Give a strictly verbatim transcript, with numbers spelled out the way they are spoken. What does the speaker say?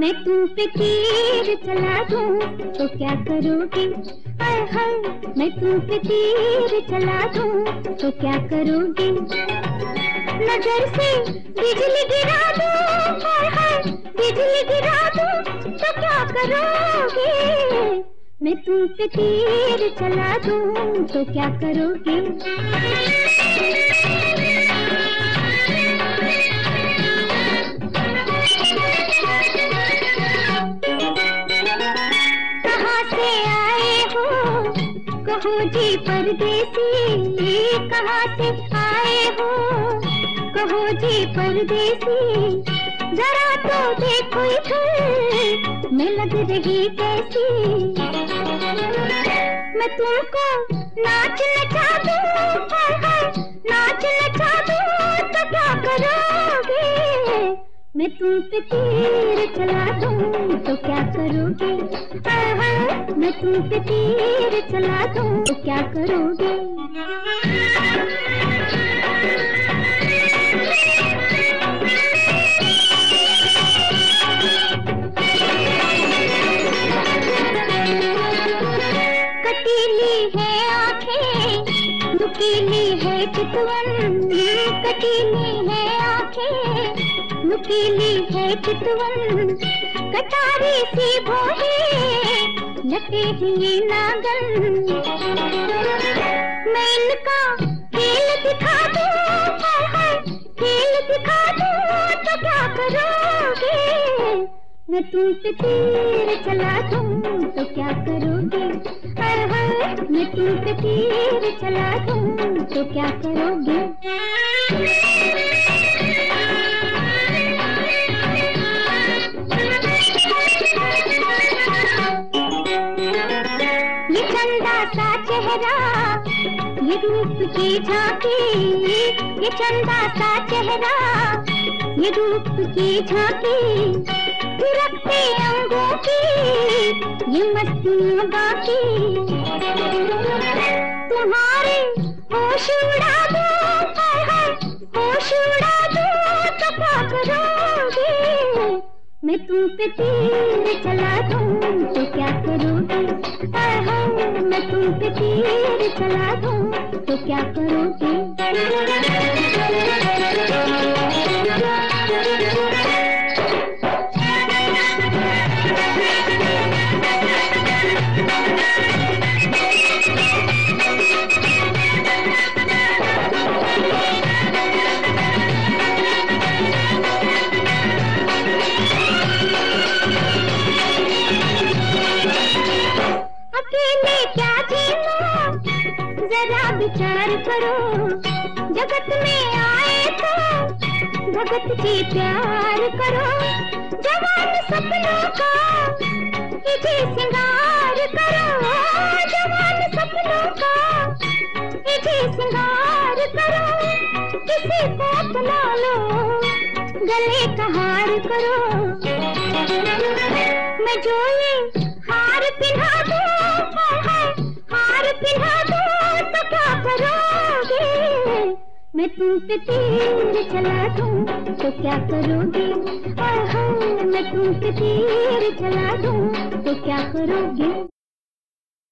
मैं तुम पे तीर चला दूं तो क्या करोगे? हाय हाय, मैं तुम पे तीर चला दूं तो क्या करोगे? नजर से बिजली गिरा दूं, हाय हाय, बिजली गिरा दूं तो क्या करोगे? मैं तुम पे तीर चला दूं तो क्या करोगे? कहो जी परदेसी, कहाँ से आए हो? कहो जी परदेसी, जरा तो देखो इधर मैं लग रही कैसी। मैं तुमको नाच नचा दूं, हाय हाय, नाच नचा दूं तो क्या करोगे? मैं तुम पे तीर चला दूं तो क्या करोगे? हाय हाय, मैं तुम पे तीर चला दूं तो क्या करोगे? कटीली है आंखें, नुकीली है चितवन, कटीली है आंखें, नुकीली है चितवन, कटारी सी भौहें, लटेरी नागन। मैं इनका खेल दिखा दूं, हाय हाय, खेल दिखा दूं तो क्या करोगे? मैं तुम पे तीर चला दूं तो क्या करोगे? हाय हाय, मैं तुम पे तीर चला दूं तो क्या करोगे? ये चंदा सा चेहरा, ये रूप की झांकी, ये चंदा सा चेहरा, ये रूप की झांकी, थिरकते अंगों की ये मस्तियाँ बाकी। तुम्हारे होश उड़ा दूं, हाय हाय, होश उड़ा दूं तो क्या करोगे? मैं तुम पे तीर चला दूं तो क्या करोगे? हाय हाय, मैं तुम पे तीर चला दूं तो क्या करोगे? अकेले क्या जीना, जरा विचार करो, जगत में आए तो भगत जी प्यार करो। जवान सपनों का इजी सिंगार करो, जवान सपनों का इजी सिंगार करो। किसी को अपना लो, गले का हार करो। मैं जो ये हार पिन्हा दूं, हाय हाय, हार पिन्हा दूं तो क्या करोगे? मैं तुम पे तीर चला दूं तो क्या करोगे? हाय हाय, मैं तुम पे तीर चला दूं तो क्या करोगे?